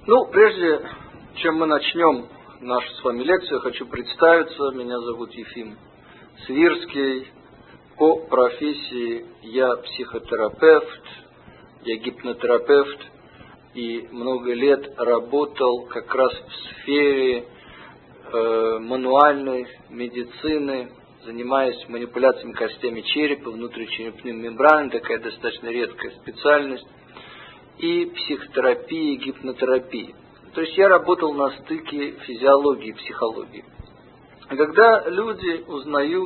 Ну, прежде чем мы начнем нашу с вами лекцию, я хочу представиться. Меня зовут Ефим Свирский. По профессии я психотерапевт, я гипнотерапевт и много лет работал как раз в сфере мануальной медицины, занимаясь манипуляциями костями черепа, внутричерепной мембраны, такая достаточно редкая специальность, и психотерапии, гипнотерапии. То есть я работал на стыке физиологии и психологии. И когда люди узнают,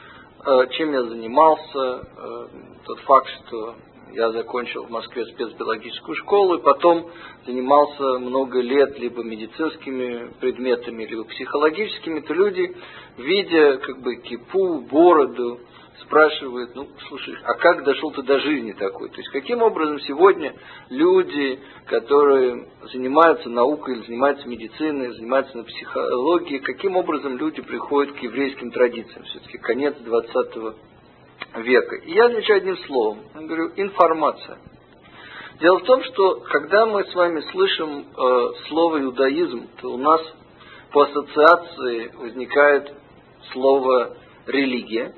чем я занимался, тот факт, что я закончил в Москве спецбиологическую школу и потом занимался много лет либо медицинскими предметами, либо психологическими, то люди, видя кипу, бороду, спрашивают: ну, слушай, а как дошел ты до жизни такой? То есть, каким образом сегодня люди, которые занимаются наукой, или занимаются медициной, занимаются на психологии, каким образом люди приходят к еврейским традициям? Все-таки конец 20 века. И я отвечаю одним словом. Я говорю: информация. Дело в том, что когда мы с вами слышим слово иудаизм, то у нас по ассоциации возникает слово религия,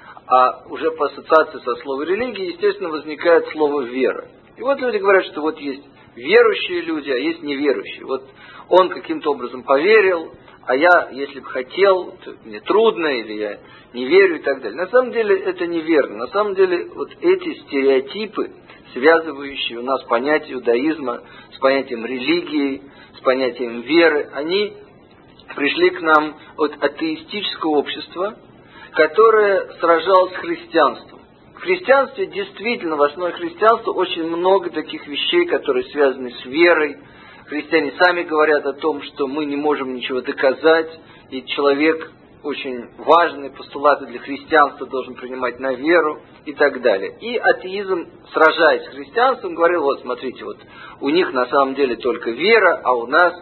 а уже по ассоциации со словом религия, естественно, возникает слово вера. И вот люди говорят, что вот есть верующие люди, а есть неверующие. Вот он каким-то образом поверил, а я, если бы хотел, то мне трудно, или я не верю и так далее. На самом деле это неверно. На самом деле вот эти стереотипы, связывающие у нас понятие иудаизма с понятием религии, с понятием веры, они пришли к нам от атеистического общества, которое сражалось с христианством. В христианстве действительно, в основе христианства очень много таких вещей, которые связаны с верой. Христиане сами говорят о том, что мы не можем ничего доказать, и человек очень важные постулаты для христианства должен принимать на веру и так далее. И атеизм, сражаясь с христианством, говорил: вот смотрите, вот у них на самом деле только вера, а у нас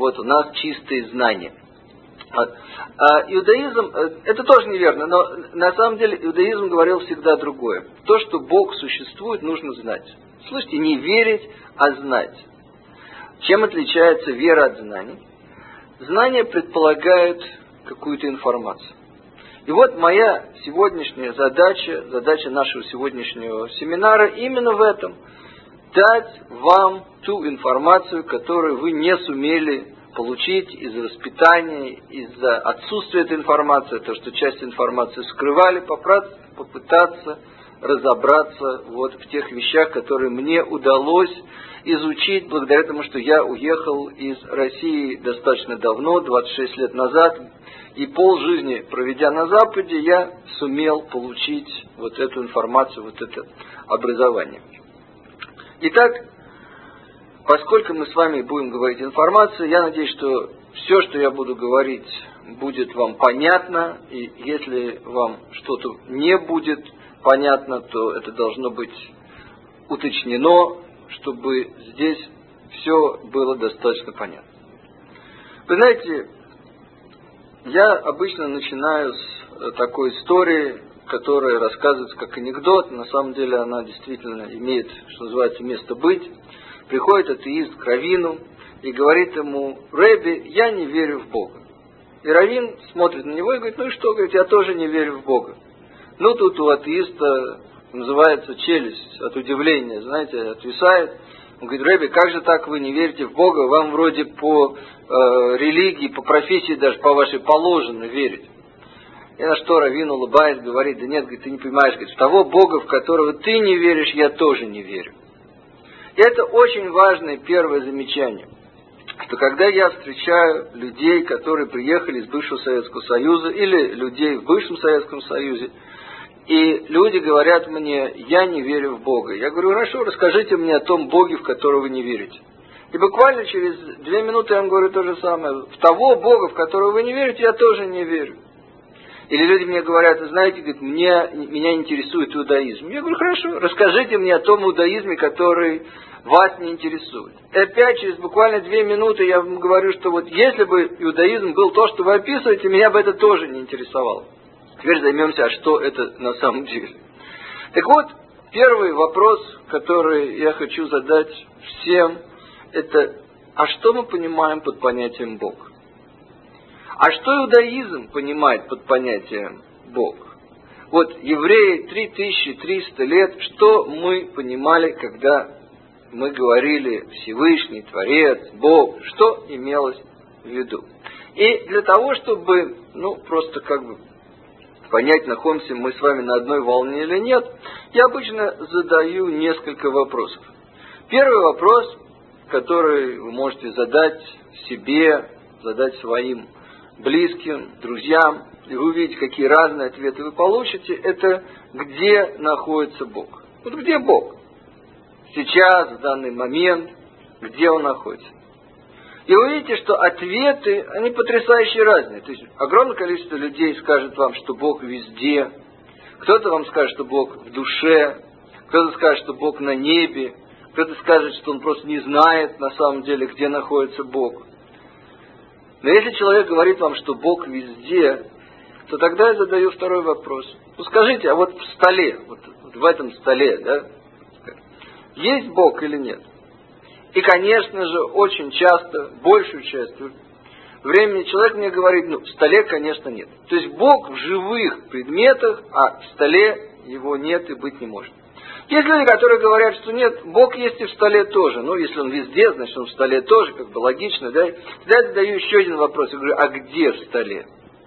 чистые знания. Иудаизм, это тоже неверно, но на самом деле иудаизм говорил всегда другое. То, что Бог существует, нужно знать. Слышите, не верить, а знать. Чем отличается вера от знаний? Знание предполагает какую-то информацию. И вот моя сегодняшняя задача нашего сегодняшнего семинара именно в этом: дать вам ту информацию, которую вы не сумели получить из-за воспитания, из-за отсутствия этой информации, то, что часть информации скрывали, попытаться разобраться вот в тех вещах, которые мне удалось изучить благодаря тому, что я уехал из России достаточно давно, 26 лет назад, и полжизни проведя на Западе, я сумел получить вот эту информацию, вот это образование. Итак, поскольку мы с вами будем говорить информацию, я надеюсь, что все, что я буду говорить, будет вам понятно, и если вам что-то не будет понятно, то это должно быть уточнено, чтобы здесь все было достаточно понятно. Вы знаете, я обычно начинаю с такой истории, которая рассказывается как анекдот. На самом деле она действительно имеет, что называется, место быть. Приходит атеист к раввину и говорит ему: «Рэбби, я не верю в Бога». И раввин смотрит на него и говорит: «Ну и что?» Говорит: «Я тоже не верю в Бога». Ну тут у атеиста называется челюсть от удивления, знаете, отвисает. Он говорит: «Рэбби, как же так вы не верите в Бога? Вам вроде по религии, по профессии даже по вашей положено верить». И на что раввин, улыбаясь, говорит: «Да нет, говорит, ты не понимаешь, говорит, в того Бога, в которого ты не веришь, я тоже не верю». И это очень важное первое замечание, что когда я встречаю людей, которые приехали из бывшего Советского Союза, или людей в бывшем Советском Союзе, и люди говорят мне: «Я не верю в Бога». Я говорю: «Хорошо, расскажите мне о том Боге, в которого вы не верите». И буквально через 2 минуты я вам говорю то же самое: «В того Бога, в которого вы не верите, я тоже не верю». Или люди мне говорят: «Вы знаете, говорит, меня интересует иудаизм». Я говорю: «Хорошо, расскажите мне о том иудаизме, который вас не интересует». И опять через буквально 2 минуты я вам говорю, что вот если бы иудаизм был то, что вы описываете, меня бы это тоже не интересовало. Теперь займемся, а что это на самом деле. Так вот, первый вопрос, который я хочу задать всем, это а что мы понимаем под понятием Бог? А что иудаизм понимает под понятием Бог? Вот евреи 3300 лет, что мы понимали, когда мы говорили Всевышний, Творец, Бог, что имелось в виду? И для того, чтобы, просто понять, находимся мы с вами на одной волне или нет, я обычно задаю несколько вопросов. Первый вопрос, который вы можете задать себе, задать своим близким, друзьям, и вы увидите, какие разные ответы вы получите, это где находится Бог. Вот где Бог? Сейчас, в данный момент, где Он находится. И вы увидите, что ответы, они потрясающе разные. То есть огромное количество людей скажет вам, что Бог везде. Кто-то вам скажет, что Бог в душе. Кто-то скажет, что Бог на небе. Кто-то скажет, что он просто не знает на самом деле, где находится Бог. Но если человек говорит вам, что Бог везде, то тогда я задаю второй вопрос. Скажите, а вот в столе, вот в этом столе, да, есть Бог или нет? И, конечно же, очень часто, большую часть времени человек мне говорит, в столе, конечно, нет. То есть Бог в живых предметах, а в столе его нет и быть не может. Есть люди, которые говорят, что нет, Бог есть и в столе тоже. Если он везде, значит он в столе тоже, логично, да? Тогда я задаю еще один вопрос, я говорю, а где в столе?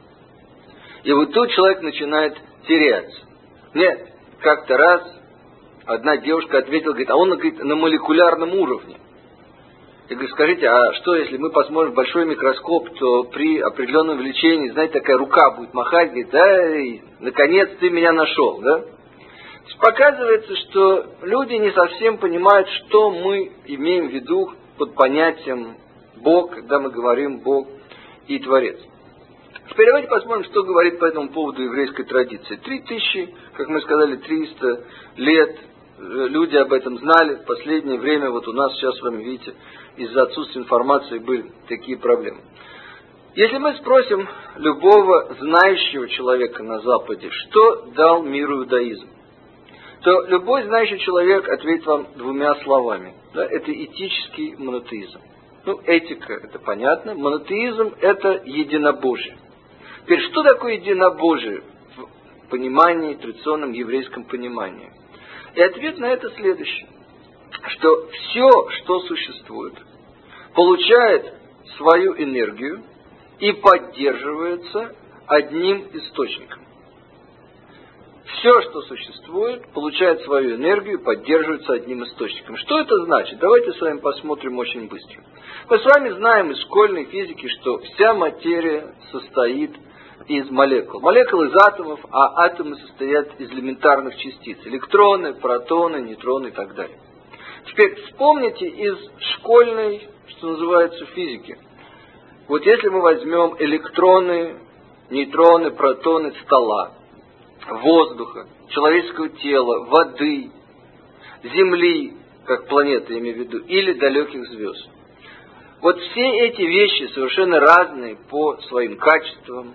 И вот тут человек начинает теряться. Мне как-то раз одна девушка ответила, говорит, а он, на молекулярном уровне. Я говорю, скажите, а что, если мы посмотрим в большой микроскоп, то при определенном увеличении, знаете, такая рука будет махать, говорит, да, наконец ты меня нашел, да? Показывается, что люди не совсем понимают, что мы имеем в виду под понятием Бог, когда мы говорим Бог и Творец. Теперь давайте посмотрим, что говорит по этому поводу еврейской традиции. 3000, как мы сказали, 300 лет люди об этом знали. В последнее время, вот у нас сейчас, с вами видите, из-за отсутствия информации были такие проблемы. Если мы спросим любого знающего человека на Западе, что дал миру иудаизм, то любой знающий человек ответит вам двумя словами. Да, это этический монотеизм. Этика, это понятно. Монотеизм – это единобожие. Теперь, что такое единобожие в понимании, традиционном еврейском понимании? И ответ на это следующий. Что все, что существует, получает свою энергию и поддерживается одним источником. Все, что существует, получает свою энергию и поддерживается одним источником. Что это значит? Давайте с вами посмотрим очень быстро. Мы с вами знаем из школьной физики, что вся материя состоит из молекул. Молекул из атомов, а атомы состоят из элементарных частиц. Электроны, протоны, нейтроны и так далее. Теперь вспомните из школьной, что называется, физики. Вот если мы возьмем электроны, нейтроны, протоны стола, воздуха, человеческого тела, воды, Земли, как планеты, я имею в виду, или далеких звезд. Вот все эти вещи совершенно разные по своим качествам,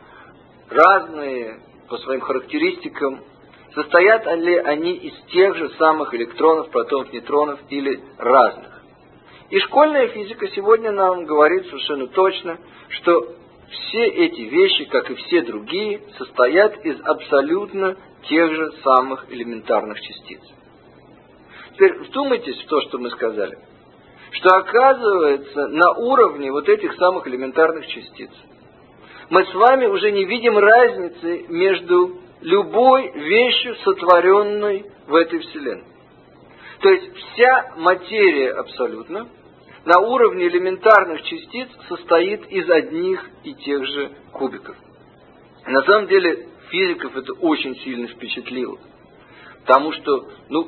разные по своим характеристикам. Состоят ли они из тех же самых электронов, протонов, нейтронов или разных? И школьная физика сегодня нам говорит совершенно точно, что все эти вещи, как и все другие, состоят из абсолютно тех же самых элементарных частиц. Теперь вдумайтесь в то, что мы сказали. Что оказывается на уровне вот этих самых элементарных частиц мы с вами уже не видим разницы между любой вещью, сотворенной в этой Вселенной. То есть вся материя абсолютно на уровне элементарных частиц состоит из одних и тех же кубиков. На самом деле физиков это очень сильно впечатлило. Потому что,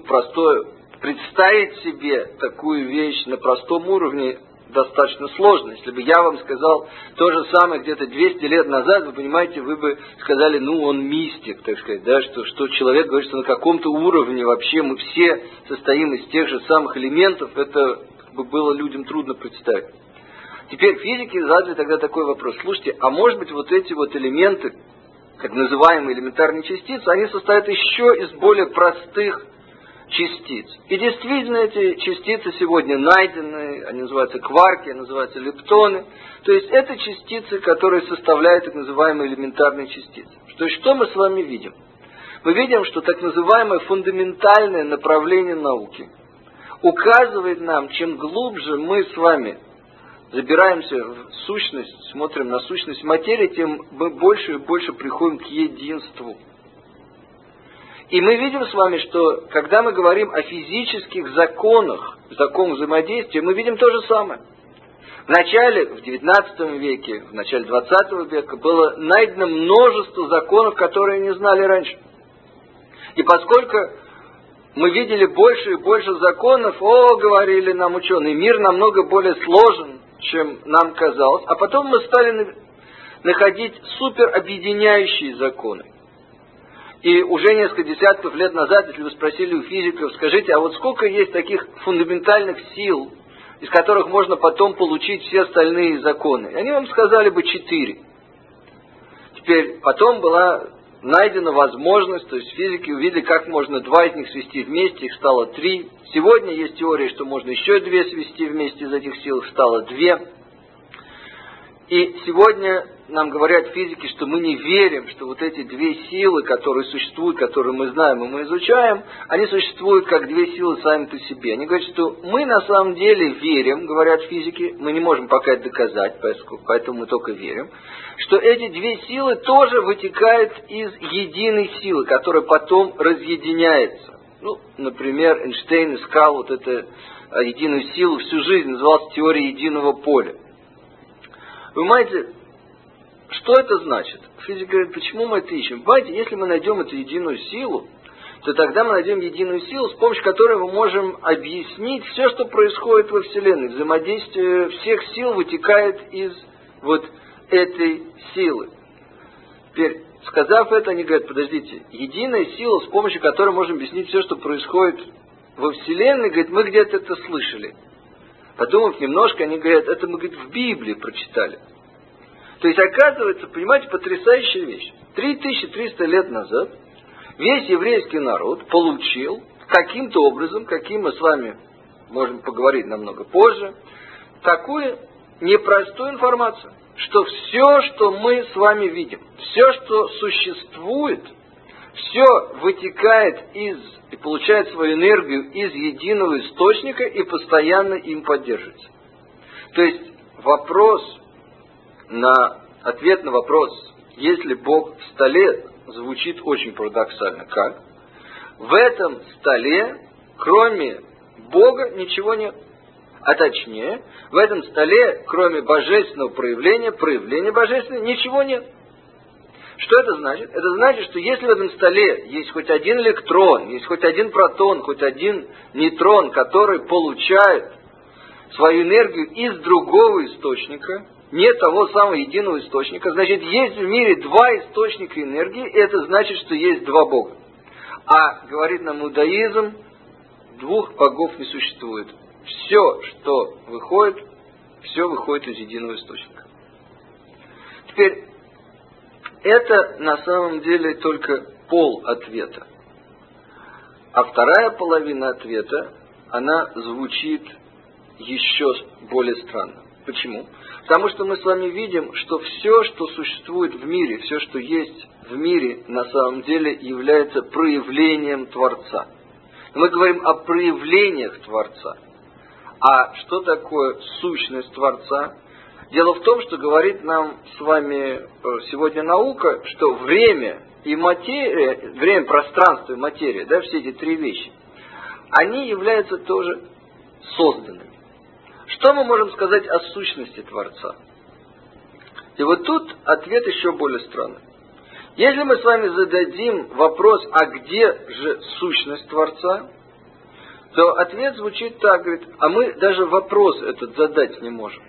представить себе такую вещь на простом уровне достаточно сложно. Если бы я вам сказал то же самое где-то 200 лет назад, вы понимаете, вы бы сказали, он мистик, так сказать, да, что человек говорит, что на каком-то уровне вообще мы все состоим из тех же самых элементов, это было людям трудно представить. Теперь физики задали тогда такой вопрос. Слушайте, а может быть вот эти вот элементы, как называемые элементарные частицы, они состоят еще из более простых частиц. И действительно эти частицы сегодня найдены, они называются кварки, они называются лептоны. То есть это частицы, которые составляют так называемые элементарные частицы. То есть что мы с вами видим? Мы видим, что так называемое фундаментальное направление науки указывает нам, чем глубже мы с вами забираемся в сущность, смотрим на сущность материи, тем мы больше и больше приходим к единству. И мы видим с вами, что когда мы говорим о физических законах, законах взаимодействия, мы видим то же самое. В начале, в XIX веке, в начале XX века было найдено множество законов, которые не знали раньше. И поскольку мы видели больше и больше законов, говорили нам ученые, мир намного более сложен, чем нам казалось. А потом мы стали находить суперобъединяющие законы. И уже несколько десятков лет назад, если вы спросили у физиков, скажите, а вот сколько есть таких фундаментальных сил, из которых можно потом получить все остальные законы? И они вам сказали бы 4. Теперь потом была найдена возможность, то есть физики увидели, как можно 2 из них свести вместе, их стало 3. Сегодня есть теория, что можно еще 2 свести вместе из этих сил, их стало 2. И сегодня нам говорят физики, что мы не верим, что вот эти 2 силы, которые существуют, которые мы знаем и мы изучаем, они существуют как 2 силы сами по себе. Они говорят, что мы на самом деле верим, говорят физики, мы не можем пока это доказать, поэтому мы только верим, что эти 2 силы тоже вытекают из единой силы, которая потом разъединяется. Например, Эйнштейн искал вот эту единую силу всю жизнь, назывался теорией единого поля. Вы понимаете, что это значит? Физик говорит, почему мы это ищем? Понимаете, если мы найдем эту единую силу, то тогда мы найдем единую силу, с помощью которой мы можем объяснить все, что происходит во Вселенной. Взаимодействие всех сил вытекает из вот этой силы. Теперь, сказав это, они говорят, подождите, единая сила, с помощью которой можем объяснить все, что происходит во Вселенной, говорит, мы где-то это слышали. Подумав немножко, они говорят, это мы, говорит, в Библии прочитали. То есть, оказывается, понимаете, потрясающая вещь. 3300 лет назад весь еврейский народ получил каким-то образом, каким мы с вами можем поговорить намного позже, такую непростую информацию, что все, что мы с вами видим, все, что существует, все вытекает из и получает свою энергию из единого источника и постоянно им поддерживается. То есть ответ на вопрос, есть ли Бог в столе, звучит очень парадоксально. Как? В этом столе, кроме Бога, ничего нет. А точнее, в этом столе, кроме божественного проявления божественного, ничего нет. Что это значит? Это значит, что если в этом столе есть хоть один электрон, есть хоть один протон, хоть один нейтрон, который получает свою энергию из другого источника, не того самого единого источника, значит, есть в мире 2 источника энергии, и это значит, что есть 2 Бога. А, говорит нам иудаизм, 2 богов не существует. Все, что выходит, все выходит из единого источника. Теперь, это на самом деле только пол ответа. А вторая половина ответа, она звучит еще более странно. Почему? Потому что мы с вами видим, что все, что существует в мире, все, что есть в мире, на самом деле является проявлением Творца. Мы говорим о проявлениях Творца. А что такое сущность Творца? Дело в том, что говорит нам с вами сегодня наука, что время и материя, время, пространство и материя, да, все эти 3 вещи, они являются тоже созданными. Что мы можем сказать о сущности Творца? И вот тут ответ еще более странный. Если мы с вами зададим вопрос, а где же сущность Творца, то ответ звучит так, говорит, а мы даже вопрос этот задать не можем.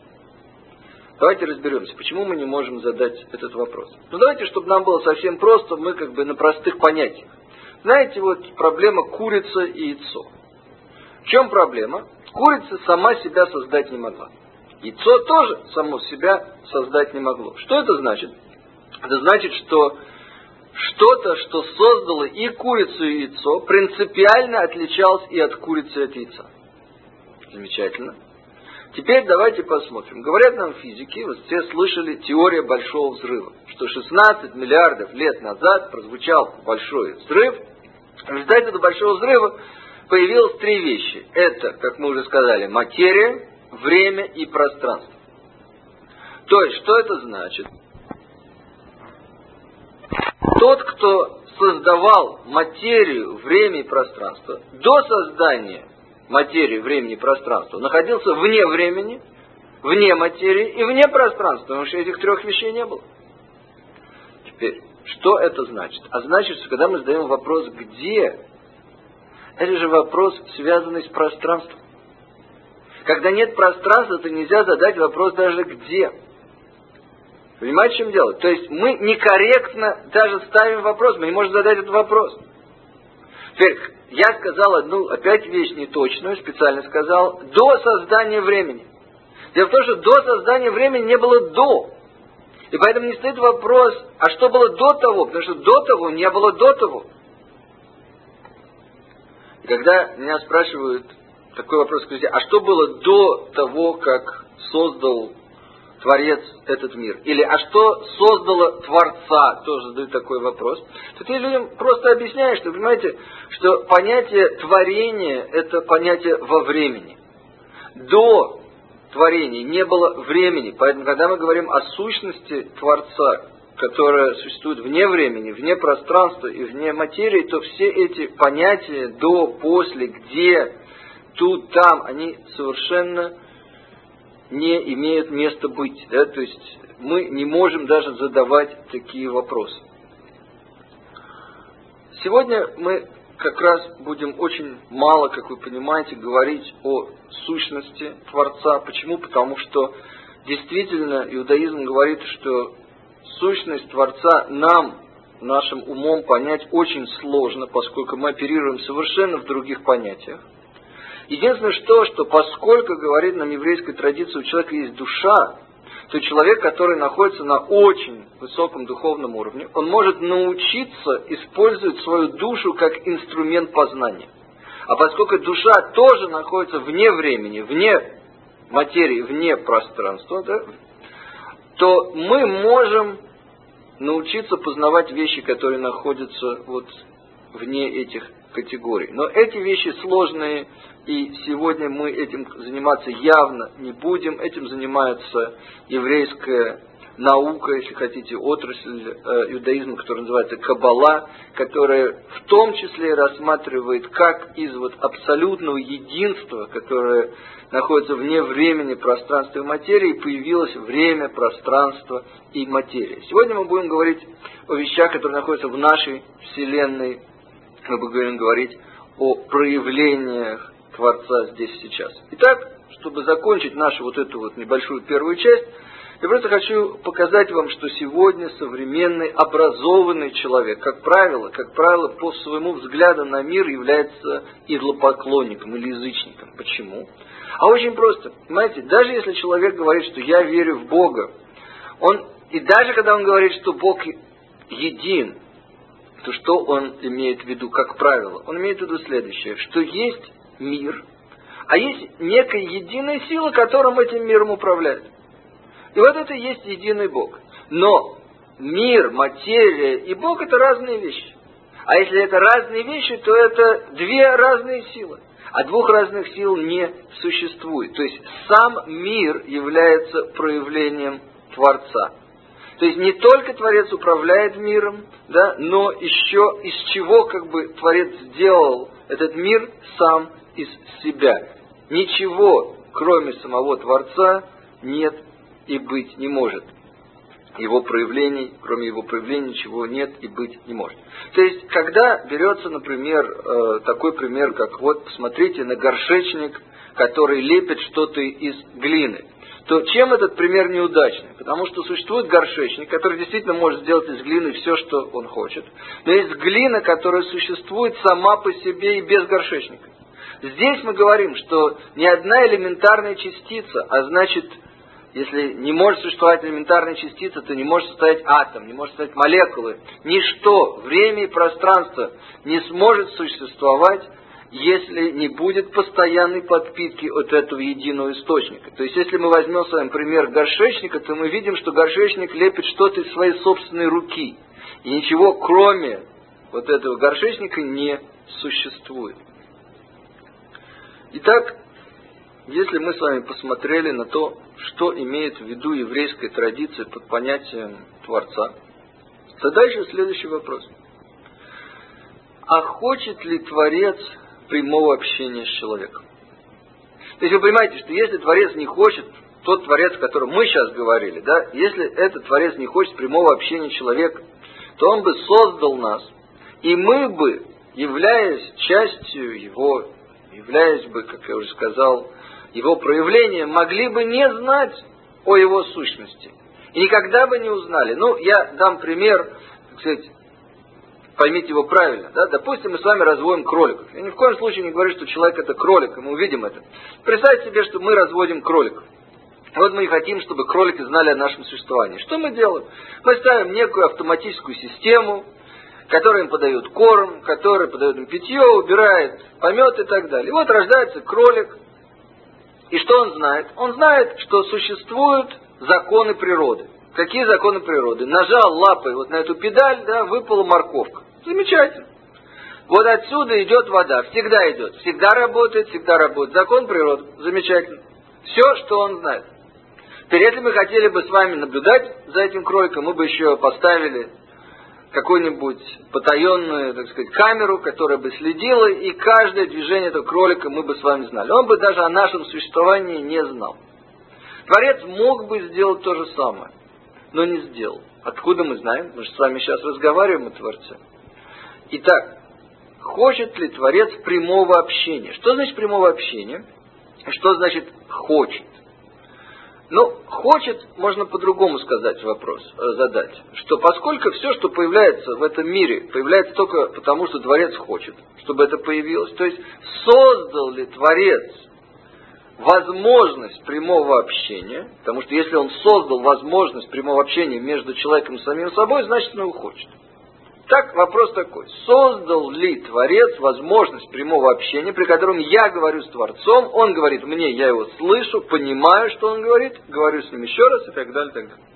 Давайте разберемся, почему мы не можем задать этот вопрос. Давайте, чтобы нам было совсем просто, мы как бы на простых понятиях. Знаете, вот проблема курица и яйцо. В чем проблема? Курица сама себя создать не могла. Яйцо тоже само себя создать не могло. Что это значит? Это значит, что что-то, что создало и курицу, и яйцо, принципиально отличалось и от курицы, и от яйца. Замечательно. Теперь давайте посмотрим. Говорят нам физики, вот все слышали теория Большого взрыва, что 16 миллиардов лет назад прозвучал большой взрыв. В результате этого Большого взрыва появилось три вещи. Это, как мы уже сказали, материя, время и пространство. То есть, что это значит? Тот, кто создавал материю, время и пространство, до создания материи, времени и пространства находился вне времени, вне материи и вне пространства, потому что этих трех вещей не было. Теперь, что это значит? А значит, что когда мы задаем вопрос «где?», это же вопрос, связанный с пространством. Когда нет пространства, то нельзя задать вопрос даже «где?». Понимаете, в чем дело? То есть мы некорректно даже ставим вопрос, мы не можем задать этот вопрос. Теперь, я сказал одну, опять вещь неточную, специально сказал, до создания времени. Дело в том, что до создания времени не было до. И поэтому не стоит вопрос, а что было до того, потому что до того не было до того. И когда меня спрашивают такой вопрос, скажите, а что было до того, как создал Творец этот мир? Или а что создало Творца? Тоже задают такой вопрос. То ты людям просто объясняешь, что, понимаете, что понятие творения – это понятие во времени. До творения не было времени. Поэтому, когда мы говорим о сущности Творца, которая существует вне времени, вне пространства и вне материи, то все эти понятия до, после, где, тут, там, они совершенно не имеют места быть. Да? То есть мы не можем даже задавать такие вопросы. Сегодня мы как раз будем очень мало, как вы понимаете, говорить о сущности Творца. Почему? Потому что действительно иудаизм говорит, что сущность Творца нам, нашим умом понять очень сложно, поскольку мы оперируем совершенно в других понятиях. Единственное, что поскольку, говорит нам еврейская традиция, у человека есть душа, то человек, который находится на очень высоком духовном уровне, он может научиться использовать свою душу как инструмент познания. А поскольку душа тоже находится вне времени, вне материи, вне пространства, да, то мы можем научиться познавать вещи, которые находятся вот вне этих категорий. Но эти вещи сложные, и сегодня мы этим заниматься явно не будем. Этим занимается еврейская наука, если хотите, отрасль иудаизма, которая называется Каббала, которая в том числе рассматривает, как из вот абсолютного единства, которое находится вне времени, пространства и материи, появилось время, пространство и материя. Сегодня мы будем говорить о вещах, которые находятся в нашей Вселенной. Мы будем говорить о проявлениях Творца здесь и сейчас. Итак, чтобы закончить нашу вот эту вот небольшую первую часть, я просто хочу показать вам, что сегодня современный образованный человек, как правило, по своему взгляду на мир является идолопоклонником или язычником. Почему? А очень просто. Понимаете, даже если человек говорит, что я верю в Бога, и даже когда он говорит, что Бог един, то что он имеет в виду, как правило? Он имеет в виду следующее, что есть мир, а есть некая единая сила, которым этим миром управляет. И вот это и есть единый Бог. Но мир, материя и Бог – это разные вещи. А если это разные вещи, то это две разные силы. А двух разных сил не существует. То есть сам мир является проявлением Творца. То есть не только Творец управляет миром, да, но еще из чего как бы Творец сделал этот мир сам из себя. Ничего, кроме самого Творца, нет и быть не может. Его проявлений, кроме его проявлений, ничего нет и быть не может. То есть, когда берется, например, такой пример, как вот, посмотрите на горшечник, который лепит что-то из глины, то чем этот пример неудачный? Потому что существует горшечник, который действительно может сделать из глины все, что он хочет. Но есть глина, которая существует сама по себе и без горшечника. Здесь мы говорим, что ни одна элементарная частица, а значит Если не может существовать элементарная частица, то не может существовать атом, не может существовать молекулы. Ничто, время и пространство не сможет существовать, если не будет постоянной подпитки от этого единого источника. То есть, если мы возьмем с вами пример горшечника, то мы видим, что горшечник лепит что-то из своей собственной руки. И ничего, кроме вот этого горшечника, не существует. Итак, если мы с вами посмотрели на то, что имеет в виду еврейская традиция под понятием Творца, то дальше следующий вопрос. А хочет ли Творец прямого общения с человеком? То есть вы понимаете, что если Творец не хочет, тот Творец, о котором мы сейчас говорили, да, если этот Творец не хочет прямого общения с человеком, то он бы создал нас, и мы бы, являясь частью его, являясь бы, как я уже сказал, его проявлением, могли бы не знать о его сущности. И никогда бы не узнали. Ну, я дам пример, так сказать, поймите его правильно. Да? Допустим, мы с вами разводим кроликов. Я ни в коем случае не говорю, что человек это кролик, и мы увидим это. Представьте себе, что мы разводим кроликов. Вот мы и хотим, чтобы кролики знали о нашем существовании. Что мы делаем? Мы ставим некую автоматическую систему, которая им подает корм, которая подает им питье, убирает помет и так далее. И вот рождается кролик. И что он знает? Он знает, что существуют законы природы. Какие законы природы? Нажал лапой вот на эту педаль, да, выпала морковка. Замечательно. Вот отсюда идет вода. Всегда идет. Всегда работает, всегда работает. Закон природы. Замечательно. Все, что он знает. Теперь, если мы хотели бы с вами наблюдать за этим кроликом, мы бы еще поставили какую-нибудь потаенную, так сказать, камеру, которая бы следила, и каждое движение этого кролика мы бы с вами знали. Он бы даже о нашем существовании не знал. Творец мог бы сделать то же самое, но не сделал. Откуда мы знаем? Мы же с вами сейчас разговариваем о Творце. Итак, хочет ли Творец прямого общения? Что значит прямого общения? Что значит хочет? Ну, хочет, можно по-другому сказать вопрос, задать. Что поскольку все, что появляется в этом мире, появляется только потому, что Творец хочет, чтобы это появилось. То есть, создал ли Творец возможность прямого общения? Потому что если он создал возможность прямого общения между человеком и самим собой, значит, он его хочет. Так, вопрос такой. Создал ли Творец возможность прямого общения, при котором я говорю с Творцом, он говорит мне, я его слышу, понимаю, что он говорит, говорю с ним еще раз и так далее, и так далее.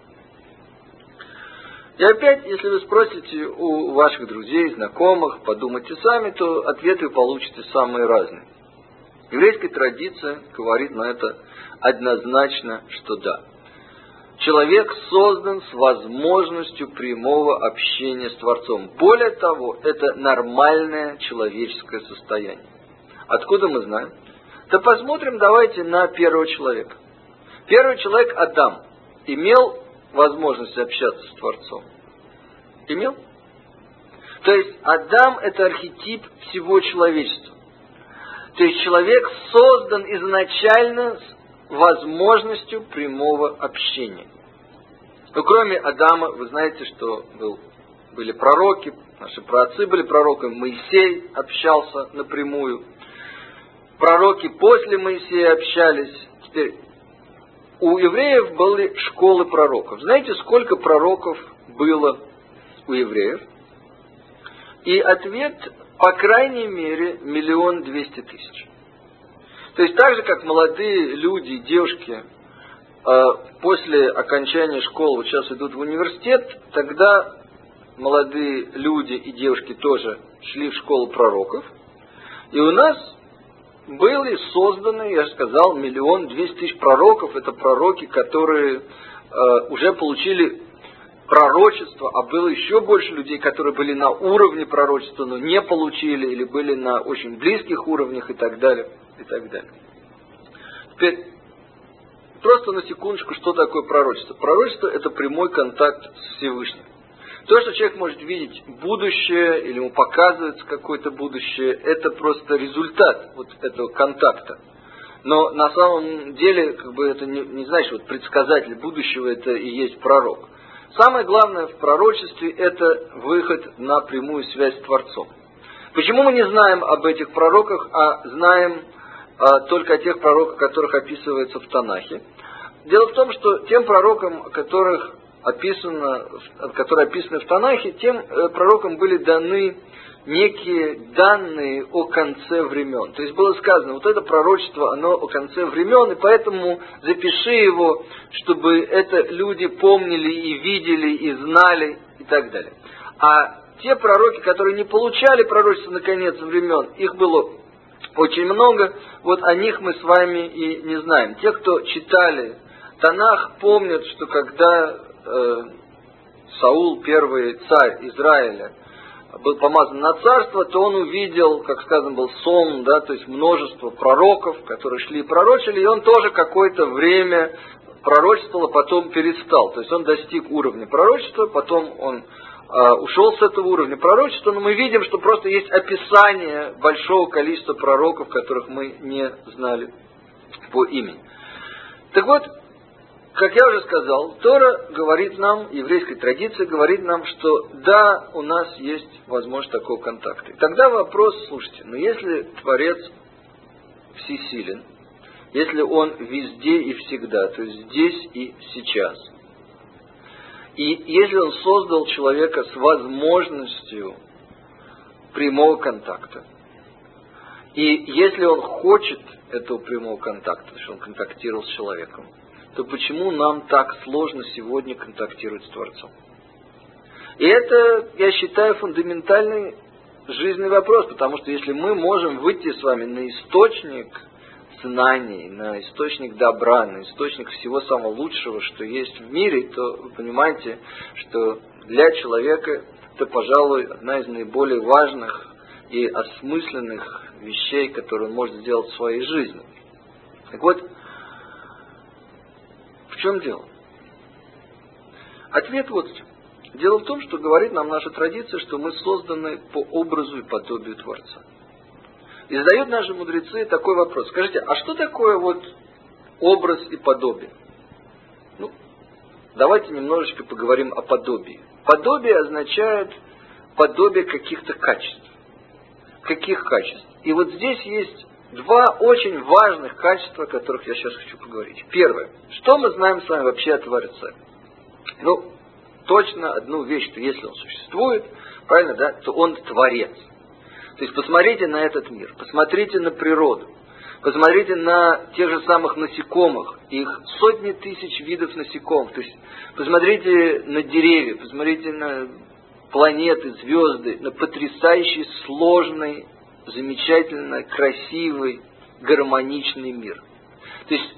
И опять, если вы спросите у ваших друзей, знакомых, подумайте сами, то ответы вы получите самые разные. Еврейская традиция говорит на это однозначно, что да. Человек создан с возможностью прямого общения с Творцом. Более того, это нормальное человеческое состояние. Откуда мы знаем? Да посмотрим давайте на первого человека. Первый человек, Адам, имел возможность общаться с Творцом? Имел? То есть Адам – это архетип всего человечества. То есть человек создан изначально с возможностью прямого общения. Но кроме Адама, вы знаете, что были пророки, наши праотцы были пророками, Моисей общался напрямую, пророки после Моисея общались. Теперь, у евреев были школы пророков. Знаете, сколько пророков было у евреев? И ответ, по крайней мере, 1 200 000. То есть так же, как молодые люди, девушки после окончания школы вот сейчас идут в университет, тогда молодые люди и девушки тоже шли в школу пророков. И у нас были созданы, я же сказал, 1 200 000 пророков. Это пророки, которые уже получили пророчество, а было еще больше людей, которые были на уровне пророчества, но не получили, или были на очень близких уровнях и так далее. И так далее. Теперь, просто на секундочку, что такое пророчество? Пророчество – это прямой контакт с Всевышним. То, что человек может видеть будущее, или ему показывается какое-то будущее, это просто результат вот этого контакта. Но на самом деле, это не значит, вот предсказатель будущего – это и есть пророк. Самое главное в пророчестве – это выход на прямую связь с Творцом. Почему мы не знаем об этих пророках, а знаем только о тех пророках, которых описывается в Танахе? Дело в том, что тем пророкам, которые описаны в Танахе, тем пророкам были даны некие данные о конце времен. То есть было сказано, вот это пророчество, оно о конце времен, и поэтому запиши его, чтобы это люди помнили и видели, и знали, и так далее. А те пророки, которые не получали пророчество на конец времен, их было очень много, вот о них мы с вами и не знаем. Те, кто читали Танах, помнят, что когда Саул, первый царь Израиля, был помазан на царство, то он увидел, как сказано, был сон, да, то есть множество пророков, которые шли и пророчили, и он тоже какое-то время пророчествовал, а потом перестал. То есть он достиг уровня пророчества, потом он ушел с этого уровня пророчества, но мы видим, что просто есть описание большого количества пророков, которых мы не знали по имени. Так вот, как я уже сказал, Тора говорит нам, еврейская традиция говорит нам, что да, у нас есть возможность такого контакта. И тогда вопрос, слушайте, но если Творец всесилен, если Он везде и всегда, то есть здесь и сейчас, и если Он создал человека с возможностью прямого контакта, и если Он хочет этого прямого контакта, что Он контактировал с человеком, то почему нам так сложно сегодня контактировать с Творцом? И это, я считаю, фундаментальный жизненный вопрос, потому что если мы можем выйти с вами на источник знаний, на источник добра, на источник всего самого лучшего, что есть в мире, то вы понимаете, что для человека это, пожалуй, одна из наиболее важных и осмысленных вещей, которые он может сделать в своей жизни. Так вот, в чем дело? Ответ вот в чем. Дело в том, что говорит нам наша традиция, что мы созданы по образу и подобию Творца. И задают наши мудрецы такой вопрос. Скажите, а что такое вот образ и подобие? Ну, давайте немножечко поговорим о подобии. Подобие означает подобие каких-то качеств. Каких качеств? И вот здесь есть два очень важных качества, о которых я сейчас хочу поговорить. Первое. Что мы знаем с вами вообще о Творце? Ну, точно одну вещь, что если он существует, правильно, да, то он Творец. То есть посмотрите на этот мир, посмотрите на природу, посмотрите на тех же самых насекомых, их сотни тысяч видов насекомых. То есть посмотрите на деревья, посмотрите на планеты, звезды, на потрясающий, сложный, замечательно красивый, гармоничный мир. То есть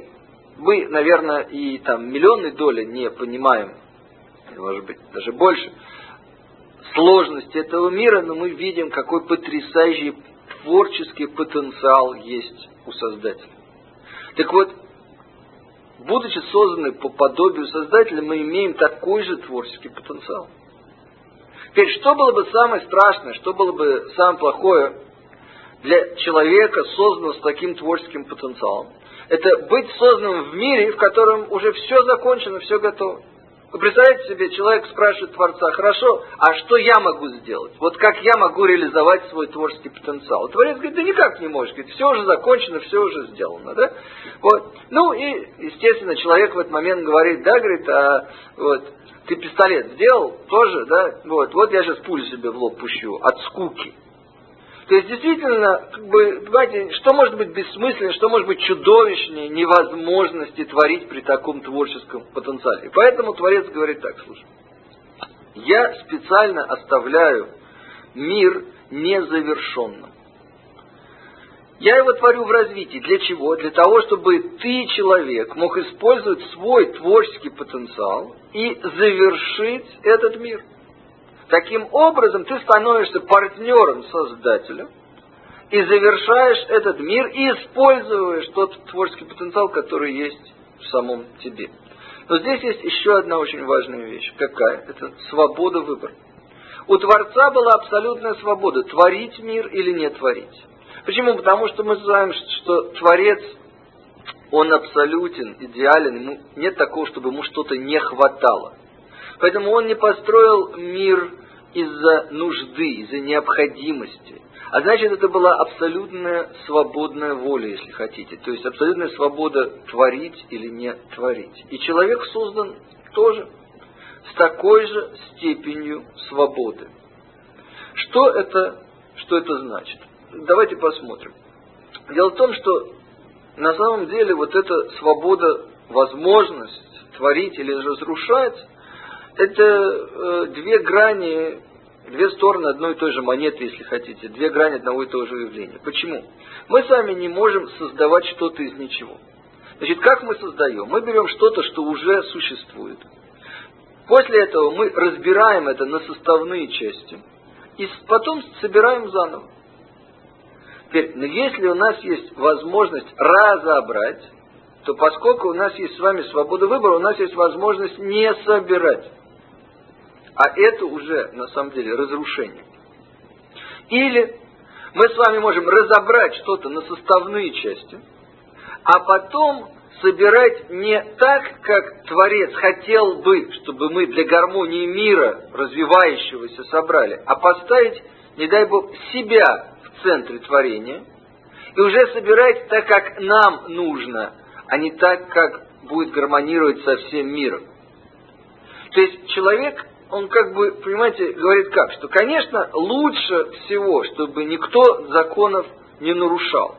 мы, наверное, и там миллионной доли не понимаем, может быть, даже больше, сложности этого мира, но мы видим, какой потрясающий творческий потенциал есть у Создателя. Так вот, будучи созданы по подобию Создателя, мы имеем такой же творческий потенциал. Теперь, что было бы самое страшное, что было бы самое плохое для человека, созданного с таким творческим потенциалом? Это быть созданным в мире, в котором уже все закончено, все готово. Вы представляете себе, человек спрашивает Творца: хорошо, а что я могу сделать? Вот как я могу реализовать свой творческий потенциал? Творец говорит: да никак не можешь, говорит, все уже закончено, все уже сделано. Да? Вот. Ну и, естественно, человек в этот момент говорит: да, говорит, а вот, ты пистолет сделал тоже, да? Вот я сейчас пулю себе в лоб пущу от скуки. То есть, действительно, понимаете, что может быть бессмысленно, что может быть чудовищнее невозможности творить при таком творческом потенциале. И поэтому Творец говорит так: слушай, я специально оставляю мир незавершенным. Я его творю в развитии. Для чего? Для того, чтобы ты, человек, мог использовать свой творческий потенциал и завершить этот мир. Таким образом, ты становишься партнером Создателя и завершаешь этот мир и используешь тот творческий потенциал, который есть в самом тебе. Но здесь есть еще одна очень важная вещь. Какая? Это свобода выбора. У Творца была абсолютная свобода, творить мир или не творить. Почему? Потому что мы знаем, что Творец, он абсолютен, идеален, ему нет такого, чтобы ему что-то не хватало. Поэтому он не построил мир из-за нужды, из-за необходимости, А значит, это была абсолютная свободная воля, если хотите. То есть абсолютная свобода творить или не творить. И человек создан тоже с такой же степенью свободы. Что это значит? Давайте посмотрим. Дело в том, что на самом деле вот эта свобода, возможность творить или разрушать, это две грани, две стороны одной и той же монеты, если хотите, две грани одного и того же явления. Почему? Мы с вами не можем создавать что-то из ничего. Значит, как мы создаем? Мы берем что-то, что уже существует. После этого мы разбираем это на составные части и потом собираем заново. Теперь, но если у нас есть возможность разобрать, то поскольку у нас есть с вами свобода выбора, у нас есть возможность не собирать. А это уже, на самом деле, разрушение. Или мы с вами можем разобрать что-то на составные части, а потом собирать не так, как Творец хотел бы, чтобы мы для гармонии мира, развивающегося, собрали, а поставить, не дай Бог, себя в центре творения, и уже собирать так, как нам нужно, а не так, как будет гармонировать со всем миром. То есть человек, он как бы, понимаете, говорит как, что, конечно, лучше всего, чтобы никто законов не нарушал.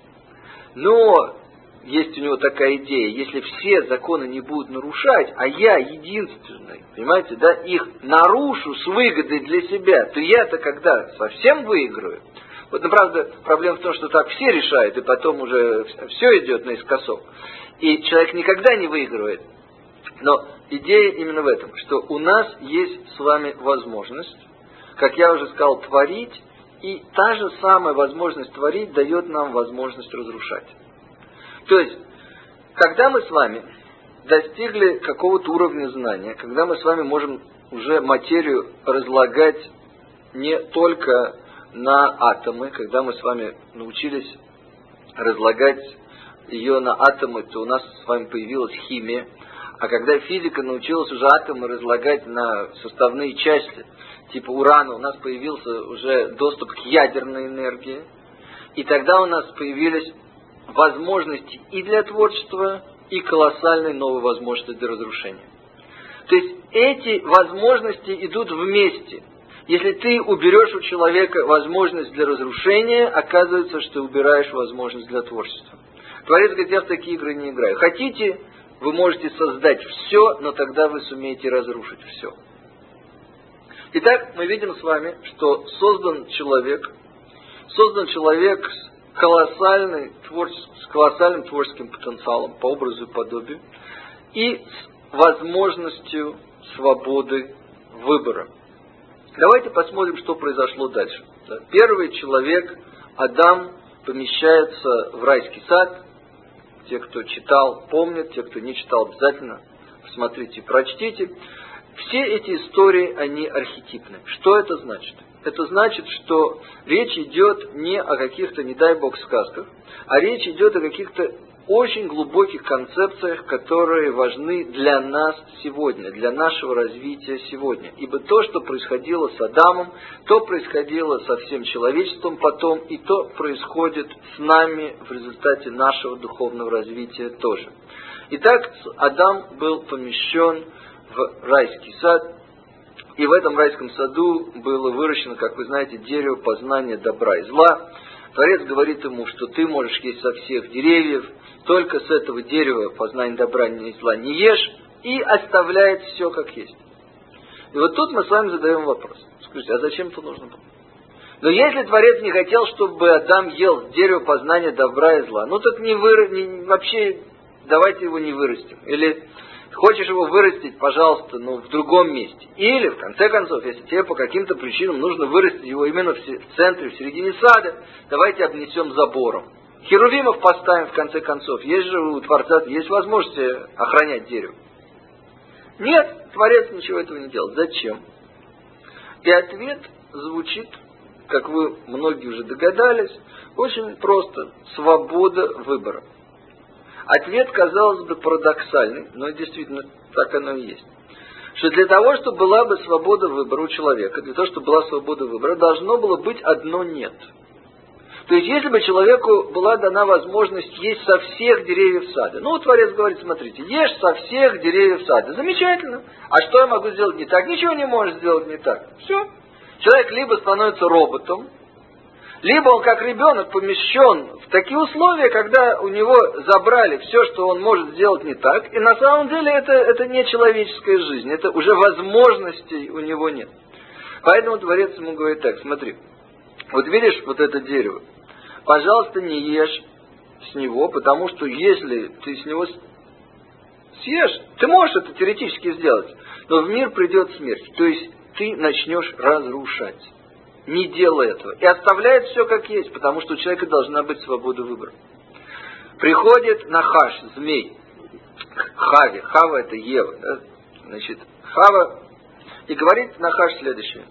Но есть у него такая идея, если все законы не будут нарушать, а я единственный, понимаете, да, их нарушу с выгодой для себя, то я-то когда совсем выиграю. Вот, ну, правда, проблема в том, что так все решают, и потом уже все идет наискосок. И человек никогда не выигрывает. Но идея именно в этом, что у нас есть с вами возможность, как я уже сказал, творить, и та же самая возможность творить дает нам возможность разрушать. То есть, когда мы с вами достигли какого-то уровня знания, когда мы с вами можем уже материю разлагать не только на атомы, когда мы с вами научились разлагать ее на атомы, то у нас с вами появилась химия. А когда физика научилась уже атомы разлагать на составные части, типа урана, у нас появился уже доступ к ядерной энергии. И тогда у нас появились возможности и для творчества, и колоссальные новые возможности для разрушения. То есть эти возможности идут вместе. Если ты уберешь у человека возможность для разрушения, оказывается, что убираешь возможность для творчества. Творец говорит, я в такие игры не играю. Хотите, вы можете создать все, но тогда вы сумеете разрушить все. Итак, мы видим с вами, что создан человек с колоссальным творческим потенциалом по образу и подобию и с возможностью свободы выбора. Давайте посмотрим, что произошло дальше. Первый человек, Адам, помещается в райский сад. Те, кто читал, помнят, те, кто не читал, обязательно посмотрите, прочтите. Все эти истории, они архетипны. Что это значит? Это значит, что речь идет не о каких-то, не дай Бог, сказках, а речь идет о каких-то очень глубоких концепциях, которые важны для нас сегодня, для нашего развития сегодня. Ибо то, что происходило с Адамом, то происходило со всем человечеством потом, и то происходит с нами в результате нашего духовного развития тоже. Итак, Адам был помещен в райский сад, и в этом райском саду было выращено, как вы знаете, дерево познания добра и зла. Творец говорит ему, что ты можешь есть со всех деревьев, только с этого дерева познания добра и зла не ешь, и оставляет все как есть. И вот тут мы с вами задаем вопрос. Скажите, а зачем это нужно было? Но если Творец не хотел, чтобы Адам ел дерево познания добра и зла, ну так вообще давайте его не вырастим. Или хочешь его вырастить, пожалуйста, в другом месте. Или, в конце концов, если тебе по каким-то причинам нужно вырастить его именно в центре, в середине сада, давайте обнесем забором. Херувимов поставим, в конце концов. Есть же у Творца, есть возможность охранять дерево. Нет, Творец ничего этого не делал. Зачем? И ответ звучит, как вы многие уже догадались, очень просто. Свобода выбора. Ответ, казалось бы, парадоксальный, но действительно так оно и есть. Что для того, чтобы была бы свобода выбора у человека, для того, чтобы была свобода выбора, должно было быть одно «нет». То есть, если бы человеку была дана возможность есть со всех деревьев сада. Ну, Творец говорит, смотрите, ешь со всех деревьев сада. Замечательно. А что я могу сделать не так? Ничего не можешь сделать не так. Все. Человек либо становится роботом, либо он как ребенок помещен в такие условия, когда у него забрали все, что он может сделать не так. И на самом деле это не человеческая жизнь. Это уже возможностей у него нет. Поэтому Творец ему говорит так, смотри. Вот видишь вот это дерево? Пожалуйста, не ешь с него, потому что если ты с него съешь, ты можешь это теоретически сделать, но в мир придет смерть. То есть ты начнешь разрушать. Не делай этого. И оставляет все как есть, потому что у человека должна быть свобода выбора. Приходит Нахаш, змей, к Хаве. Хава это Ева. Да? Значит, Хава. И говорит Нахаш следующее.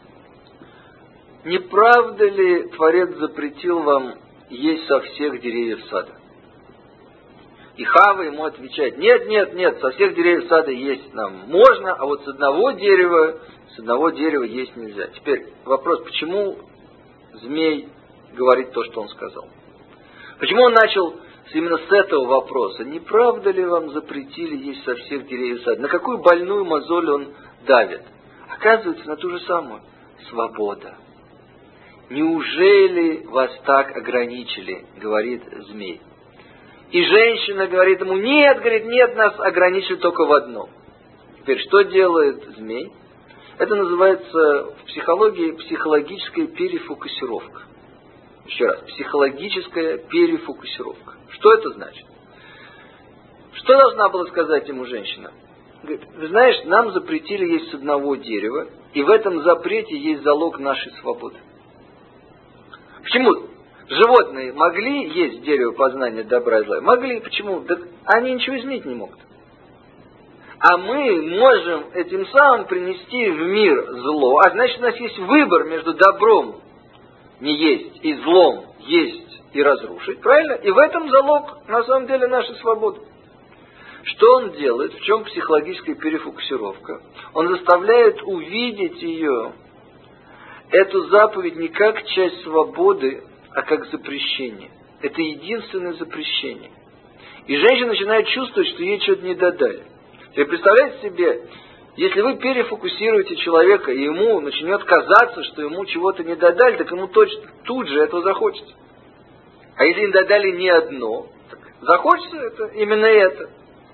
Не правда ли Творец запретил вам есть со всех деревьев сада? И Хава ему отвечает, нет, со всех деревьев сада есть нам можно, а вот с одного дерева есть нельзя. Теперь вопрос, почему змей говорит то, что он сказал? Почему он начал именно с этого вопроса? Не правда ли вам запретили есть со всех деревьев сада? На какую больную мозоль он давит? Оказывается, на ту же самую. Свобода. Неужели вас так ограничили, говорит змей. И женщина говорит ему, нет, нас ограничили только в одном. Теперь, что делает змей? Это называется в психологии психологическая перефокусировка. Еще раз, психологическая перефокусировка. Что это значит? Что должна была сказать ему женщина? Говорит, вы знаешь, нам запретили есть с одного дерева, и в этом запрете есть залог нашей свободы. Почему? Животные могли есть дерево познания добра и зла? Могли. Почему? Да они ничего изменить не могут. А мы можем этим самым принести в мир зло. А значит, у нас есть выбор между добром не есть и злом есть и разрушить. Правильно? И в этом залог, на самом деле, нашей свободы. Что он делает? В чем психологическая перефокусировка? Он заставляет увидеть ее, эту заповедь, не как часть свободы, а как запрещение. Это единственное запрещение. И женщина начинает чувствовать, что ей что-то не додали. Теперь представляете себе, если вы перефокусируете человека, и ему начнет казаться, что ему чего-то не додали, так ему тут же этого захочется. А если не додали ни одно, так захочется это, именно это.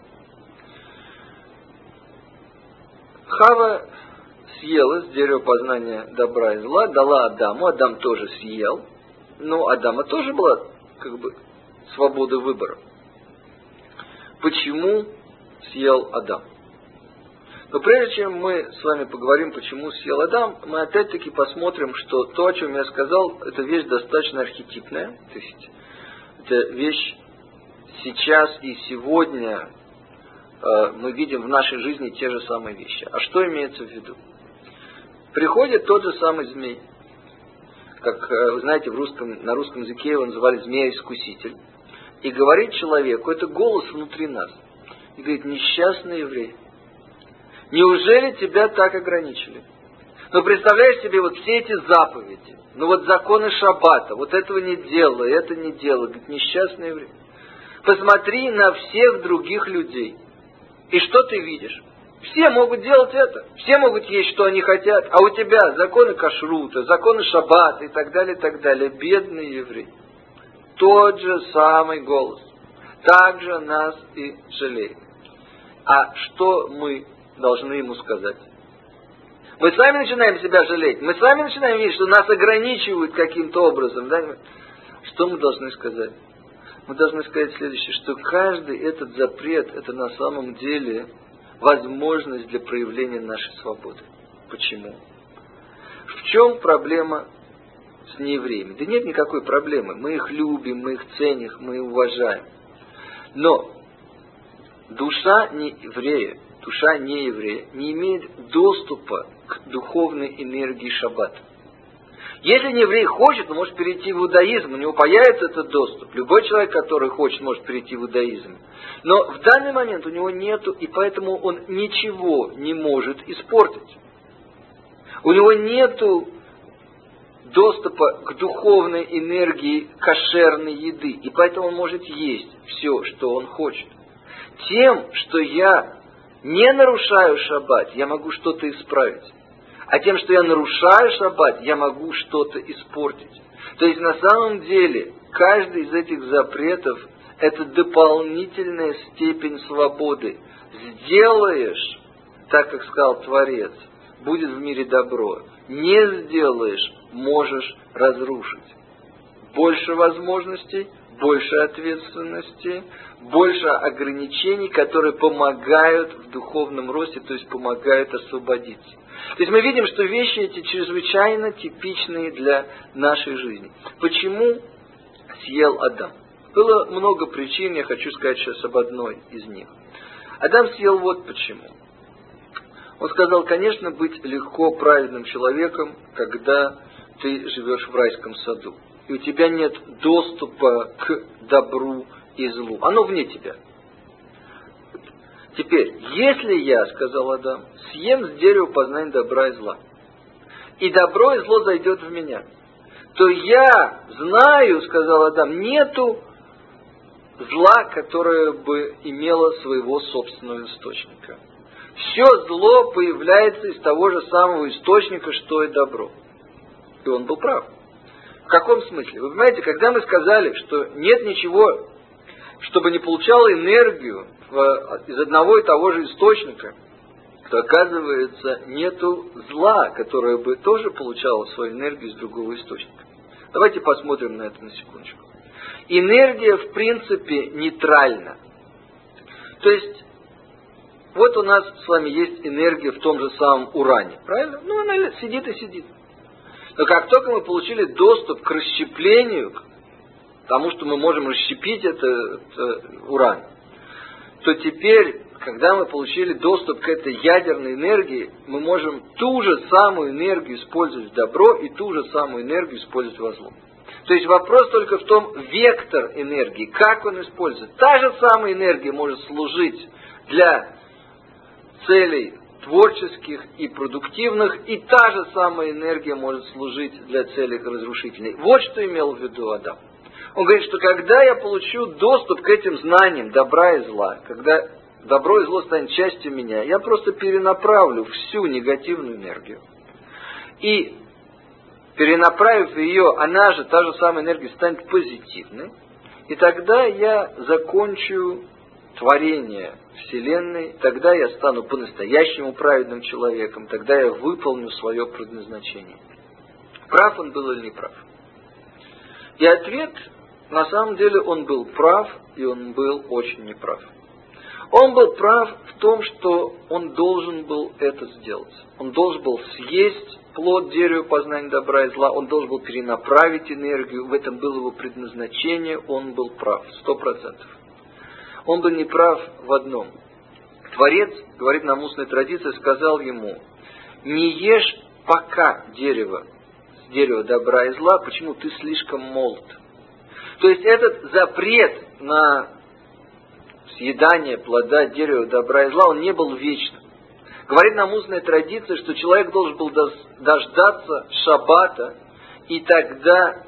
Хава съела с дерева познания добра и зла, дала Адаму, Адам тоже съел, но Адама тоже была свобода выбора. Почему съел Адам? Но прежде чем мы с вами поговорим, почему съел Адам, мы опять-таки посмотрим, что то, о чем я сказал, это вещь достаточно архетипная, то есть это вещь сейчас и сегодня мы видим в нашей жизни те же самые вещи. А что имеется в виду? Приходит тот же самый змей, как вы знаете, на русском языке его называли змея-искуситель, и говорит человеку, это голос внутри нас, и говорит, несчастный еврей, неужели тебя так ограничили? Ну, представляешь себе вот все эти заповеди, ну вот законы шаббата, вот этого не делай, это не делай, говорит, несчастный еврей. Посмотри на всех других людей, и что ты видишь? Все могут делать это, все могут есть, что они хотят, а у тебя законы кашрута, законы шаббата и так далее, бедный еврей. Тот же самый голос, также нас и жалеет. А что мы должны ему сказать? Мы сами начинаем себя жалеть, мы сами начинаем видеть, что нас ограничивают каким-то образом. Да? Что мы должны сказать? Мы должны сказать следующее, что каждый этот запрет, это на самом деле возможность для проявления нашей свободы. Почему? В чем проблема с неевреями? Да нет никакой проблемы. Мы их любим, мы их ценим, мы их уважаем. Но душа не еврея не имеет доступа к духовной энергии шаббата. Если не еврей хочет, он может перейти в иудаизм, у него появится этот доступ. Любой человек, который хочет, может перейти в иудаизм. Но в данный момент у него нету, и поэтому он ничего не может испортить. У него нету доступа к духовной энергии кошерной еды. И поэтому он может есть все, что он хочет. Тем, что я не нарушаю шаббат, я могу что-то исправить. А тем, что я нарушаю шаббат, я могу что-то испортить. То есть на самом деле каждый из этих запретов – это дополнительная степень свободы. Сделаешь, так как сказал Творец, будет в мире добро. Не сделаешь, можешь разрушить. Больше возможностей, больше ответственности, больше ограничений, которые помогают в духовном росте, то есть помогают освободиться. То есть мы видим, что вещи эти чрезвычайно типичные для нашей жизни. Почему съел Адам? Было много причин, я хочу сказать сейчас об одной из них. Адам съел вот почему. Он сказал, конечно, быть легко праведным человеком, когда ты живешь в райском саду. И у тебя нет доступа к добру и злу. Оно вне тебя. Теперь, если я, сказал Адам, съем с дерева познания добра и зла, и добро и зло зайдет в меня, то я знаю, сказал Адам, нету зла, которое бы имело своего собственного источника. Все зло появляется из того же самого источника, что и добро. И он был прав. В каком смысле? Вы понимаете, когда мы сказали, что нет ничего, чтобы не получало энергию из одного и того же источника, то оказывается нету зла, которое бы тоже получало свою энергию из другого источника. Давайте посмотрим на это на секундочку. Энергия в принципе нейтральна. То есть, вот у нас с вами есть энергия в том же самом уране. Правильно? Ну, она сидит и сидит. Но как только мы получили доступ к расщеплению, к тому, что мы можем расщепить этот уран, то теперь, когда мы получили доступ к этой ядерной энергии, мы можем ту же самую энергию использовать в добро и ту же самую энергию использовать во зло. То есть вопрос только в том, вектор энергии, как он используется. Та же самая энергия может служить для целей творческих и продуктивных, и та же самая энергия может служить для целей разрушительных. Вот что имел в виду Адам. Он говорит, что когда я получу доступ к этим знаниям добра и зла, когда добро и зло станет частью меня, я просто перенаправлю всю негативную энергию. И перенаправив ее, она же, та же самая энергия, станет позитивной. И тогда я закончу творение Вселенной, тогда я стану по-настоящему праведным человеком, тогда я выполню свое предназначение. Прав он был или не прав? И ответ, на самом деле, он был прав, и он был очень неправ. Он был прав в том, что он должен был это сделать. Он должен был съесть плод дерева познания добра и зла, он должен был перенаправить энергию, в этом было его предназначение, он был прав, 100%. Он был неправ в одном. Творец, говорит нам устная традиция, сказал ему, не ешь пока дерево добра и зла, почему ты слишком молод. То есть этот запрет на съедание плода дерева добра и зла, он не был вечным. Говорит нам устная традиция, что человек должен был дождаться шаббата, и тогда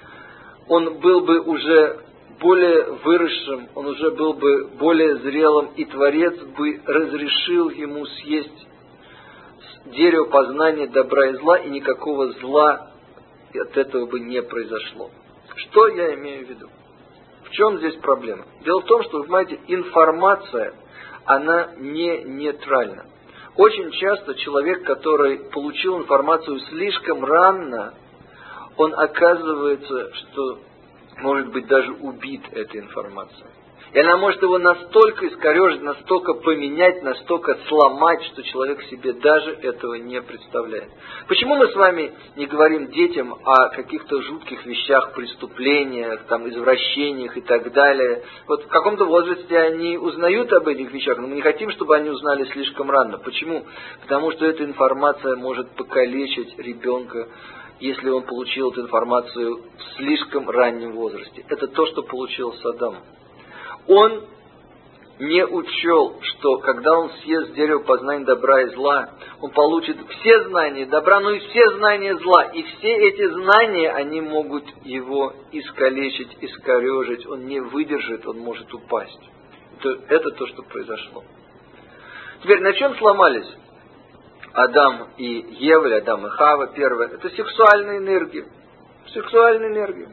он был бы уже более выросшим, он уже был бы более зрелым, и Творец бы разрешил ему съесть дерево познания добра и зла, и никакого зла от этого бы не произошло. Что я имею в виду? В чем здесь проблема? Дело в том, что, вы понимаете, информация, она не нейтральна. Очень часто человек, который получил информацию слишком рано, он оказывается, что может быть даже убит этой информацией. И она может его настолько искорежить, настолько поменять, настолько сломать, что человек себе даже этого не представляет. Почему мы с вами не говорим детям о каких-то жутких вещах, преступлениях, там, извращениях и так далее? Вот в каком-то возрасте они узнают об этих вещах, но мы не хотим, чтобы они узнали слишком рано. Почему? Потому что эта информация может покалечить ребенка, если он получил эту информацию в слишком раннем возрасте. Это то, что получил Саддам. Он не учел, что когда он съест дерево познания добра и зла, он получит все знания добра, но и все знания зла. И все эти знания, они могут его искалечить, искорежить. Он не выдержит, он может упасть. Это то, что произошло. Теперь на чем сломались Адам и Ева, или Адам и Хава, первое? Это сексуальная энергия. Сексуальная энергия.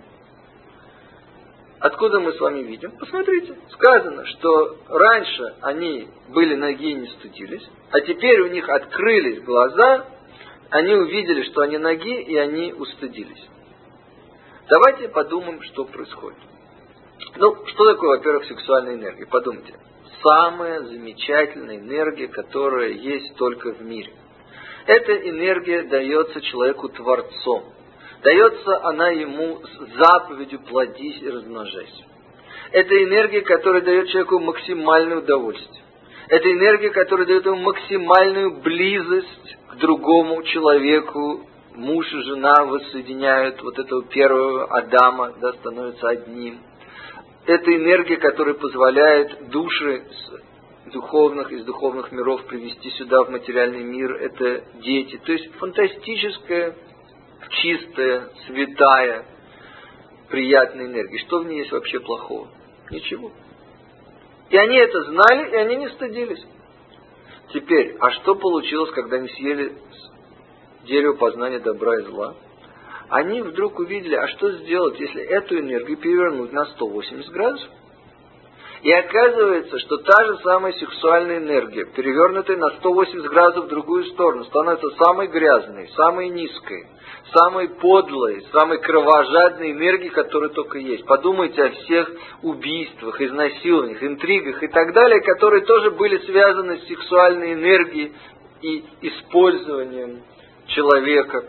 Откуда мы с вами видим? Посмотрите, сказано, что раньше они были ноги и не стыдились, а теперь у них открылись глаза, они увидели, что они ноги, и они устыдились. Давайте подумаем, что происходит. Что такое, во-первых, сексуальная энергия? Подумайте. Самая замечательная энергия, которая есть только в мире. Эта энергия дается человеку Творцом. Дается она ему с заповедью «плодись и размножайся». Это энергия, которая дает человеку максимальное удовольствие. Это энергия, которая дает ему максимальную близость к другому человеку. Муж и жена воссоединяют вот этого первого Адама, становятся одним. Это энергия, которая позволяет души из духовных миров привести сюда, в материальный мир. Это дети. То есть фантастическая, чистая, святая, приятная энергия. Что в ней есть вообще плохого? Ничего. И они это знали, и они не стыдились. Теперь, а что получилось, когда они съели дерево познания добра и зла? Они вдруг увидели, а что сделать, если эту энергию перевернуть на 180 градусов? И оказывается, что та же самая сексуальная энергия, перевернутая на 180 градусов в другую сторону, становится самой грязной, самой низкой, самой подлой, самой кровожадной энергией, которая только есть. Подумайте о всех убийствах, изнасилованиях, интригах и так далее, которые тоже были связаны с сексуальной энергией и использованием человеком.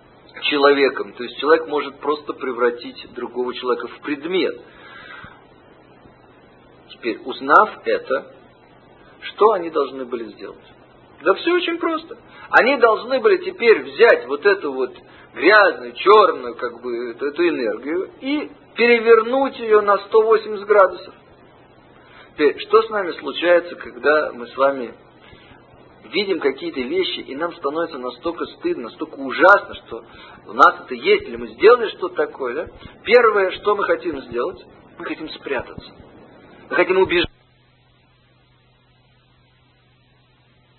То есть человек может просто превратить другого человека в предмет. Теперь, узнав это, что они должны были сделать? Да все очень просто. Они должны были теперь взять вот эту вот грязную, черную, эту энергию и перевернуть ее на 180 градусов. Теперь, что с нами случается, когда мы с вами видим какие-то вещи, и нам становится настолько стыдно, настолько ужасно, что у нас это есть, или мы сделали что-то такое, да? Первое, что мы хотим сделать, мы хотим спрятаться. Мы хотим убежать